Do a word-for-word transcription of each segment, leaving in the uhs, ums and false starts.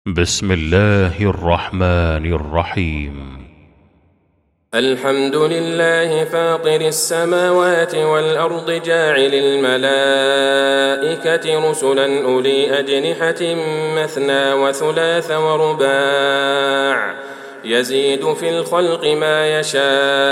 بسم الله الرحمن الرحيم. الحمد لله فاطر السماوات والأرض جاعل الملائكة رسلا أولي أجنحة مثنى وثلاث ورباع يزيد في الخلق ما يشاء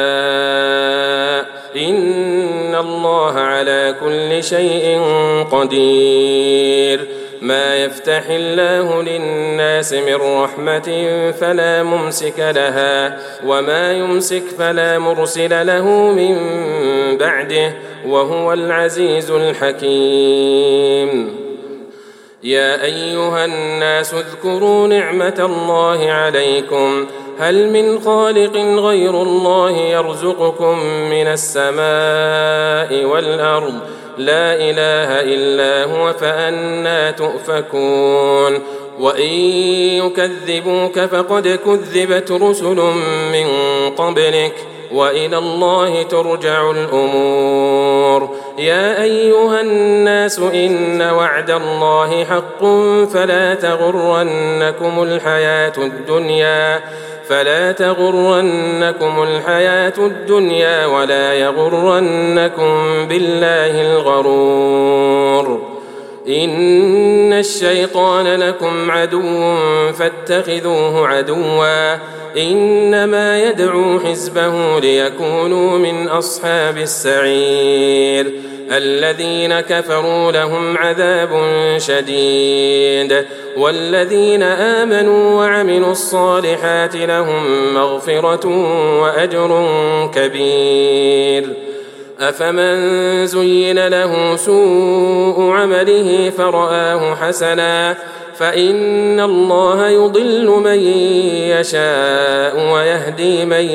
إن الله على كل شيء قدير. ما يفتح الله للناس من رحمة فلا ممسك لها وما يمسك فلا مرسل له من بعده وهو العزيز الحكيم. يا أيها الناس اذكروا نعمة الله عليكم هل من خالق غير الله يرزقكم من السماء والأرض لا إله إلا هو فأنى تؤفكون. وإن يكذبوك فقد كذبت رسل من قبلك وإلى الله ترجع الأمور. يا أيها الناس إن وعد الله حق فلا تغرنكم الحياة الدنيا فلا تغرنكم الحياة الدنيا ولا يغرنكم بالله الغرور. إن الشيطان لكم عدو فاتخذوه عدوا إنما يدعو حزبه ليكونوا من أصحاب السعير. الذين كفروا لهم عذاب شديد والذين آمنوا وعملوا الصالحات لهم مغفرة وأجر كبير. أفمن زين له سوء عمله فرآه حسنا فإن الله يضل من يشاء ويهدي من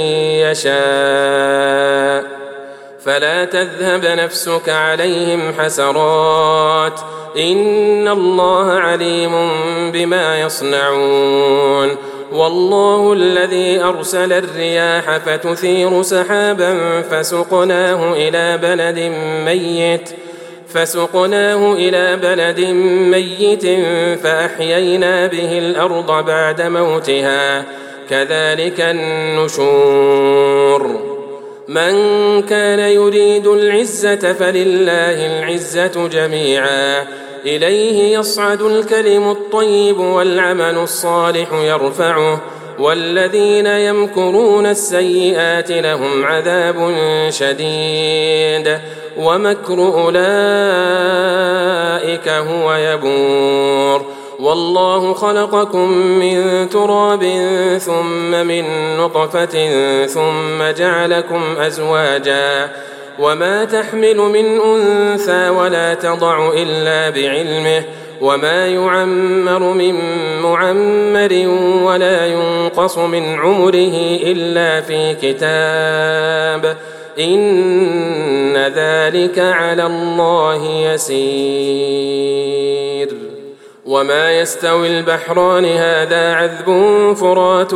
يشاء فلا تذهب نفسك عليهم حسرات إن الله عليم بما يصنعون. والله الذي أرسل الرياح فتثير سحابا فسقناه إلى بلد ميت فسقناه إلى بلد ميت فأحيينا به الأرض بعد موتها كذلك النشور. من كان يريد العزة فلله العزة جميعا إليه يصعد الكلم الطيب والعمل الصالح يرفعه والذين يمكرون السيئات لهم عذاب شديد ومكر أولئك هو يبور. والله خلقكم من تراب ثم من نطفة ثم جعلكم أزواجا وما تحمل من أنثى ولا تضع إلا بعلمه وما يعمر من معمر ولا ينقص من عمره إلا في كتاب إن ذلك على الله يسير. وما يستوي البحران هذا عذب فرات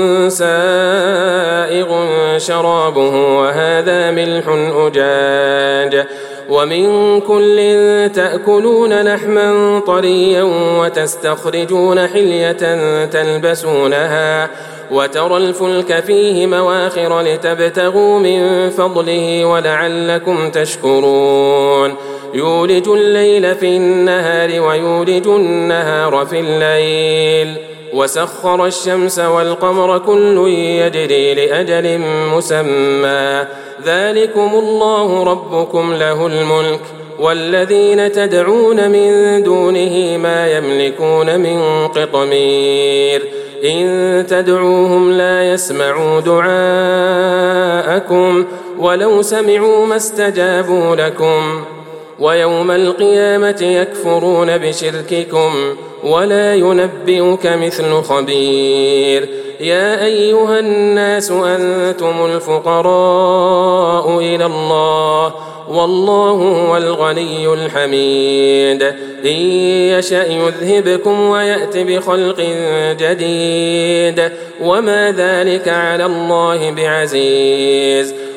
سائغ شرابه وهذا ملح أجاج ومن كل تأكلون لحما طريا وتستخرجون حلية تلبسونها وترى الفلك فيه مواخر لتبتغوا من فضله ولعلكم تشكرون. يولج الليل في النهار ويولج النهار في الليل وسخر الشمس والقمر كل يجري لأجل مسمى ذلكم الله ربكم له الملك والذين تدعون من دونه ما يملكون من قطمير. إن تدعوهم لا يسمعوا دعاءكم ولو سمعوا ما استجابوا لكم ويوم القيامة يكفرون بشرككم ولا ينبئك مثل خبير. يا أيها الناس أنتم الفقراء إلى الله والله هو الغني الحميد. إن يشأ يذهبكم ويأت بخلق جديد وما ذلك على الله بعزيز.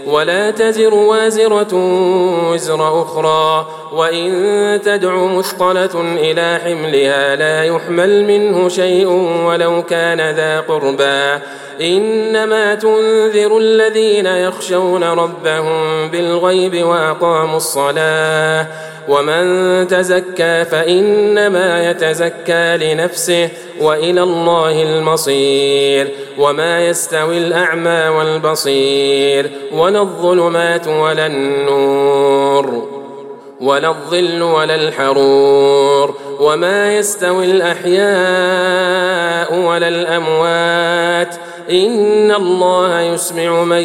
ولا تزر وازرة وزر أخرى، وإن تدع مثقلة إلى حملها لا يحمل منه شيء ولو كان ذا قربى. إنما تنذر الذين يخشون ربهم بالغيب وأقاموا الصلاة، ومن تزكى فإنما يتزكى لنفسه وإلى الله المصير. وما يستوي الأعمى والبصير ولا الظلمات ولا النور ولا الظل ولا الحرور، وما يستوي الأحياء ولا الأموات، إن الله يسمع من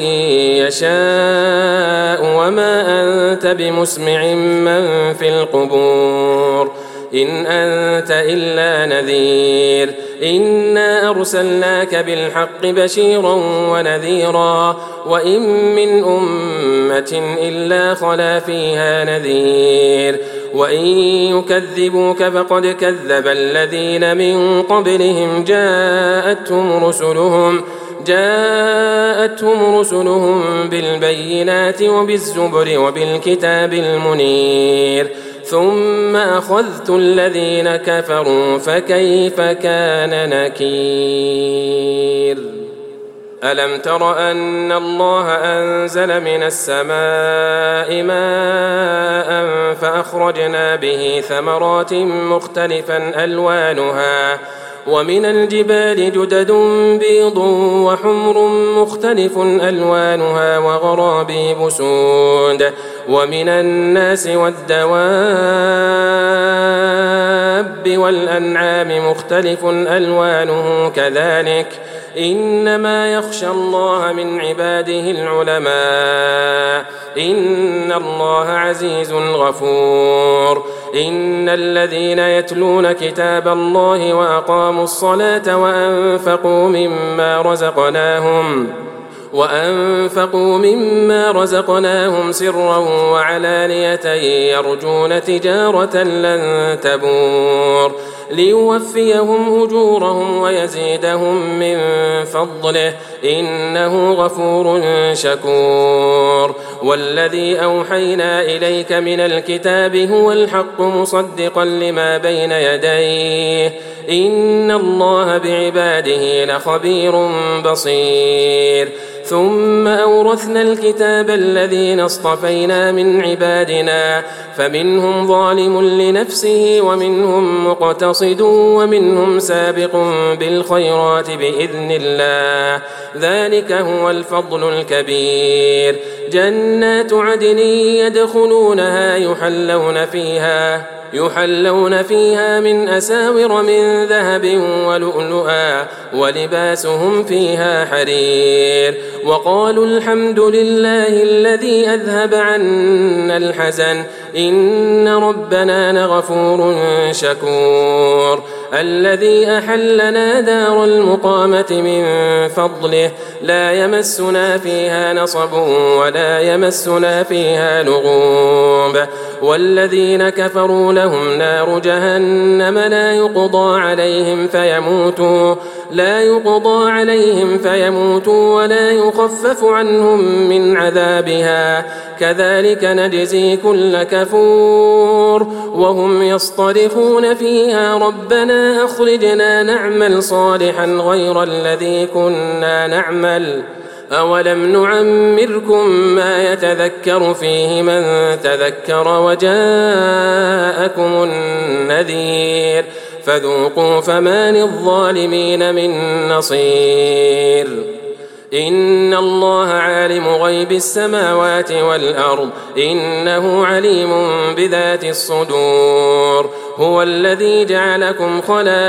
يشاء وما أنت بمسمع من في القبور، إن أنت إلا نذير. إنا أرسلناك بالحق بشيرا ونذيرا، وإن من أمة إلا خلا فيها نذير، وإن يكذبوك فقد كذب الذين من قبلهم جاءتهم رسلهم جاءتهم رسلهم بالبينات وبالزبر وبالكتاب المنير، ثم أخذت الذين كفروا فكيف كان نكير. ألم تر أن الله أنزل من السماء ماء فأخرجنا به ثمرات مختلفا ألوانها، ومن الجبال جدد بيض وحمر مختلف ألوانها وغرابيب سود، ومن الناس والدواب والأنعام مختلف ألوانه كذلك، إنما يخشى الله من عباده العلماء، إن الله عزيز غفور. إن الذين يتلون كتاب الله وأقاموا الصلاة وأنفقوا مما رزقناهم وأنفقوا مما رزقناهم سرا وعلانية يرجون تجارة لن تبور، ليوفيهم أجورهم ويزيدهم من فضله، إنه غفور شكور. والذي أوحينا إليك من الكتاب هو الحق مصدقا لما بين يديه، إن الله بعباده لخبير بصير. ثم أورثنا الكتاب الذين اصطفينا من عبادنا، فمنهم ظالم لنفسه ومنهم مقتصد ومنهم سابق بالخيرات بإذن الله، ذلك هو الفضل الكبير. جنات عدن يدخلونها يحلون فيها يحلون فيها من أساور من ذهب ولؤلؤا، ولباسهم فيها حرير. وقالوا الحمد لله الذي أذهب عنا الحزن إن ربنا لغفور شكور. الذي أحلنا دار المقامة من فضله، لا يمسنا فيها نصب ولا يمسنا فيها لغوب. والذين كفروا لهم نار جهنم لا يقضى عليهم فيموتوا لا يقضى عليهم فيموتوا ولا يخفف عنهم من عذابها، كذلك نجزي كل كفور. وهم يصطرخون فيها ربنا أخرجنا نعمل صالحا غير الذي كنا نعمل، أولم نعمركم ما يتذكر فيه من تذكر وجاءكم النذير، فذوقوا فما للظالمين من نصير. إن الله عالم غيب السماوات والأرض، إنه عليم بذات الصدور. هو الذي جعلكم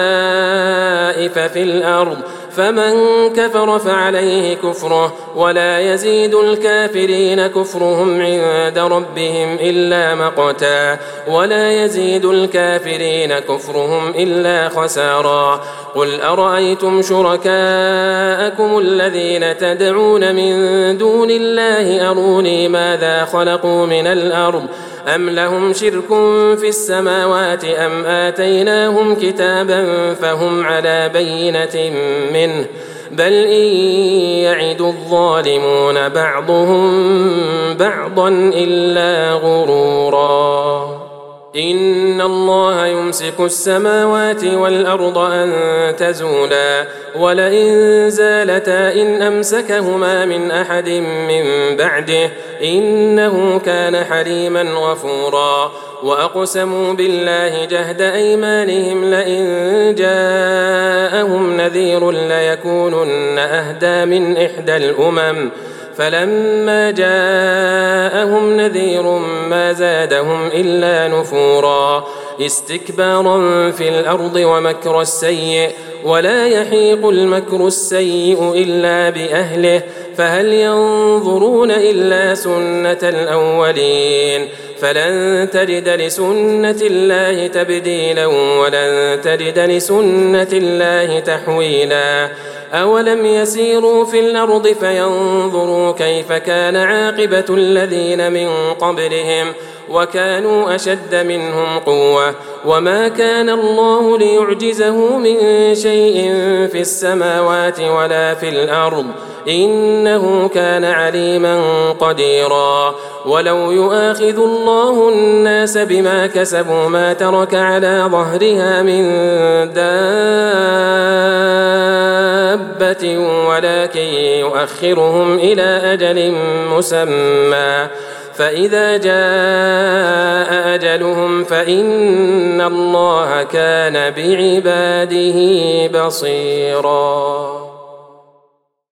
خلائف في الأرض، فمن كفر فعليه كفره، ولا يزيد الكافرين كفرهم عند ربهم إلا مقتا، ولا يزيد الكافرين كفرهم إلا خسارا. قل أرأيتم شركاءكم الذين تدعون من دون الله أروني ماذا خلقوا من الأرض أم لهم شرك في السماوات أم آتيناهم كتابا فهم على بينة منه بل إن يعد الظالمون بعضهم بعضا إلا غرورا إن الله يمسك السماوات والأرض أن تزولا ولئن زالتا إن أمسكهما من أحد من بعده إنه كان حليما غفورا وأقسموا بالله جهد أيمانهم لئن جاءهم نذير ليكونن أهدى من إحدى الأمم فلما جاءهم نذير ما زادهم إلا نفورا استكبارا في الأرض ومكر السيء ولا يحيق المكر السيء إلا بأهله فهل ينظرون إلا سنة الأولين فلن تجد لسنة الله تبديلا ولن تجد لسنة الله تحويلا أولم يسيروا في الأرض فينظروا كيف كان عاقبة الذين من قبلهم وكانوا أشد منهم قوة وما كان الله ليعجزه من شيء في السماوات ولا في الأرض إنه كان عليما قديرا ولو يؤاخذ الله الناس بما كسبوا ما ترك على ظهرها من دابة ولكن يؤخرهم إلى أجل مسمى فإذا جاء أجلهم فإن الله كان بعباده بصيرا.